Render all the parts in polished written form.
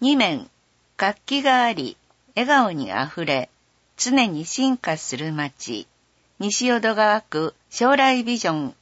2面、活気があり、笑顔にあふれ、常に進化する街、西淀川区将来ビジョン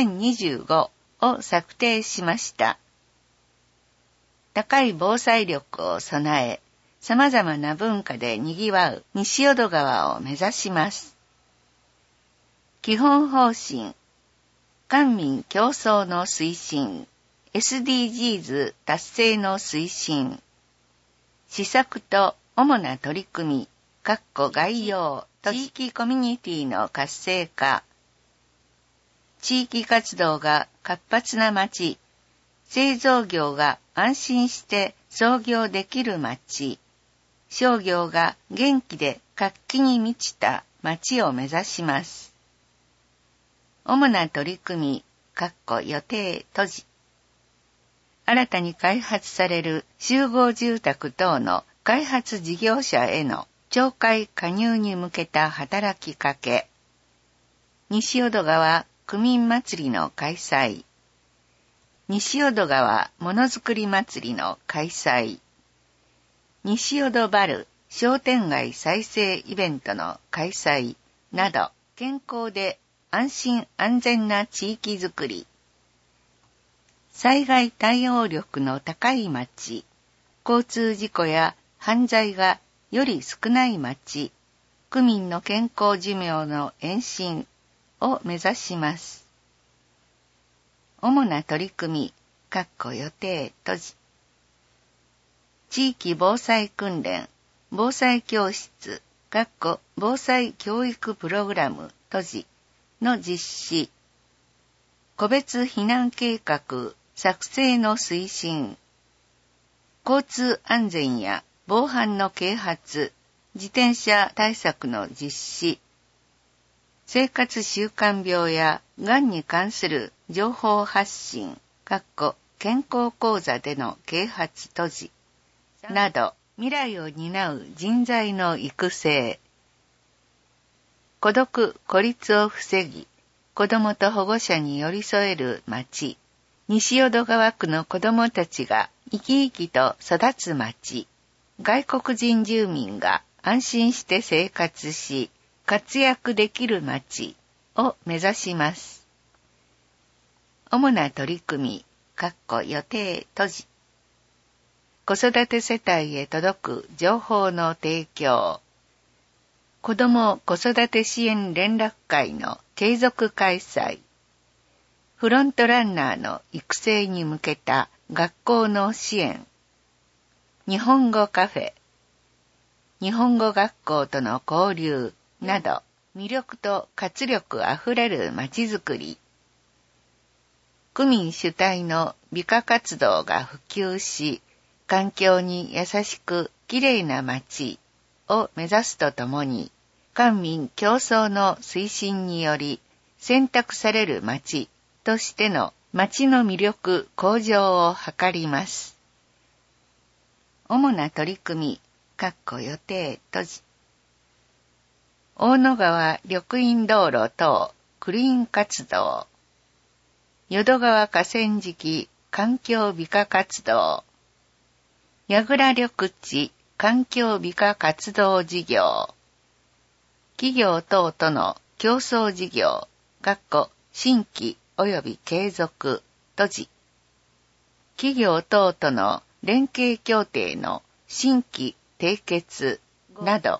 2025を策定しました。高い防災力を備え、様々な文化で賑わう西淀川を目指します。基本方針、官民競争の推進、SDGs 達成の推進、施策と主な取り組み、概要、地域コミュニティの活性化、地域活動が活発な町、製造業が安心して操業できる町、商業が元気で活気に満ちた町を目指します。主な取り組み、予定閉じ。新たに開発される集合住宅等の開発事業者への町会加入に向けた働きかけ。西淀川区民祭りの開催。西淀川ものづくり祭りの開催。西淀バル商店街再生イベントの開催など、健康で安心安全な地域づくり。災害対応力の高い町、交通事故や犯罪がより少ない町、区民の健康寿命の延伸を目指します。主な取り組み、予定閉じ。地域防災訓練、防災教室、防災教育プログラム閉じの実施。個別避難計画作成の推進。交通安全や防犯の啓発、自転車対策の実施。生活習慣病やがんに関する情報発信、健康講座での啓発閉じ。など、未来を担う人材の育成。孤独・孤立を防ぎ、子どもと保護者に寄り添える町。西淀川区の子どもたちが生き生きと育つ町。外国人住民が安心して生活し、活躍できる町を目指します。主な取り組み、予定閉じ。子育て世帯へ届く情報の提供。子ども子育て支援連絡会の継続開催。フロントランナーの育成に向けた学校の支援。日本語カフェ。日本語学校との交流など、魅力と活力あふれるまちづくり。区民主体の美化活動が普及し、環境に優しくきれいな街を目指すとともに、官民競争の推進により選択される街としての街の魅力向上を図ります。主な取り組み、予定閉じ。大野川緑蔭道路等クリーン活動。淀川河川敷環境美化活動。矢倉緑地環境美化活動事業。企業等との競争事業、新規及び継続、閉じ。企業等との連携協定の新規締結など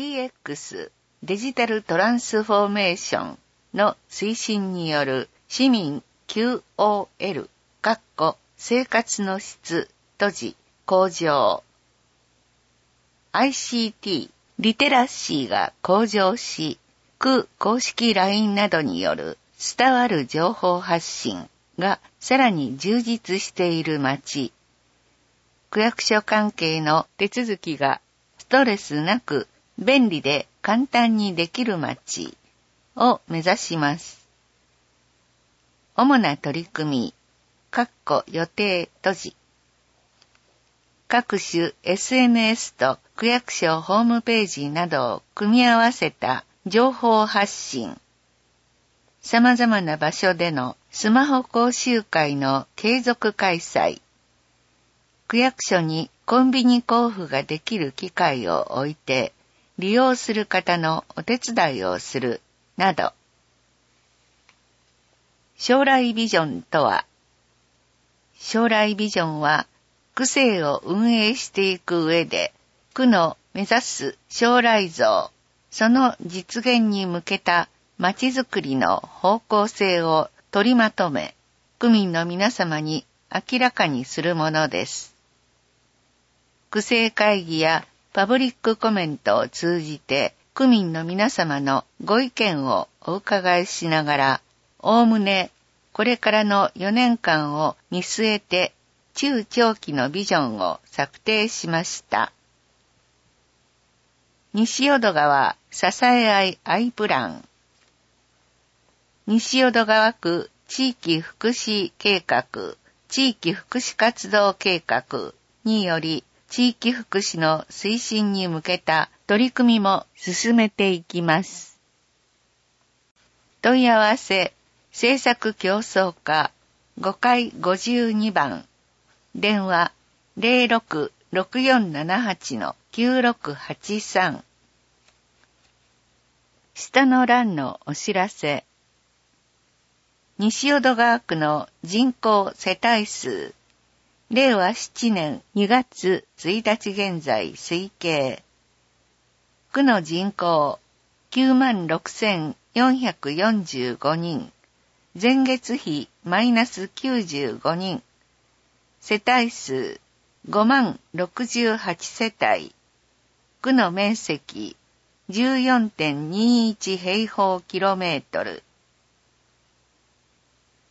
DX デジタルトランスフォーメーションの推進による市民 QOL 生活の質閉じ向上。ICT リテラシーが向上し、区公式 LINE などによる伝わる情報発信がさらに充実している町。区役所関係の手続きがストレスなく便利で簡単にできる町を目指します。主な取り組み、予定閉じ。各種 SNS と区役所ホームページなどを組み合わせた情報発信。様々な場所でのスマホ講習会の継続開催。区役所にコンビニ交付ができる機械を置いて、利用する方のお手伝いをする、など。将来ビジョンとは、将来ビジョンは、区政を運営していく上で、区の目指す将来像、その実現に向けたまちづくりの方向性を取りまとめ、区民の皆様に明らかにするものです。区政会議やパブリックコメントを通じて、区民の皆様のご意見をお伺いしながら、おおむねこれからの4年間を見据えて、中長期のビジョンを策定しました。西淀川支え合いアイプラン。西淀川区地域福祉計画、地域福祉活動計画により、地域福祉の推進に向けた取り組みも進めていきます。問い合わせ、政策競争課5階52番、電話 06-6478-9683。下の欄のお知らせ。西淀川区の人口世帯数、令和7年2月1日現在推計。区の人口 96,445 人。前月比マイナス95人。世帯数50,068世帯。区の面積 14.21 平方キロメートル。